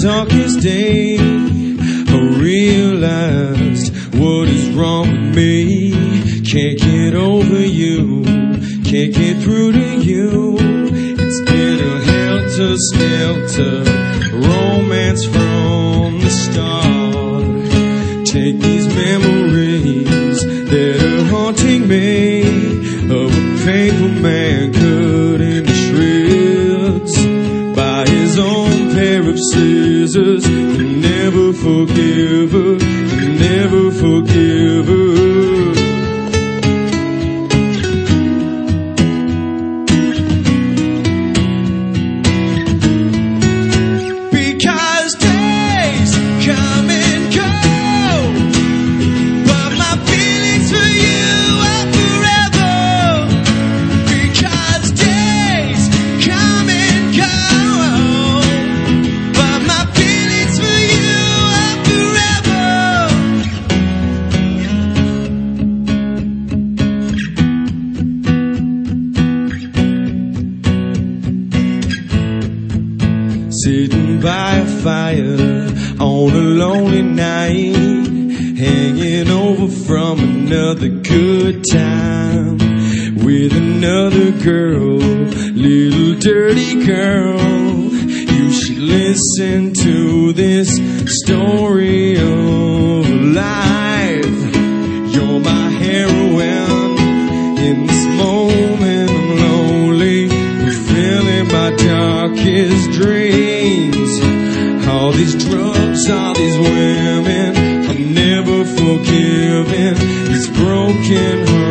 darkest day, I realized what is wrong with me. Can't get over you, can't get through to you. It's been a helter-skelter romance from the start. Take these memories that are haunting me of a painful man cut into shreds by his own pair of scissors. You'll never forgive her, you'll never forgive her. Sitting by a fire on a lonely night, hanging over from another good time with another girl, little dirty girl. You should listen to this story of life. You're my heroine in this moment. I'm lonely, fulfilling my darkest dreams. All these drugs, all these women, I'm never forgiving these broken hearts.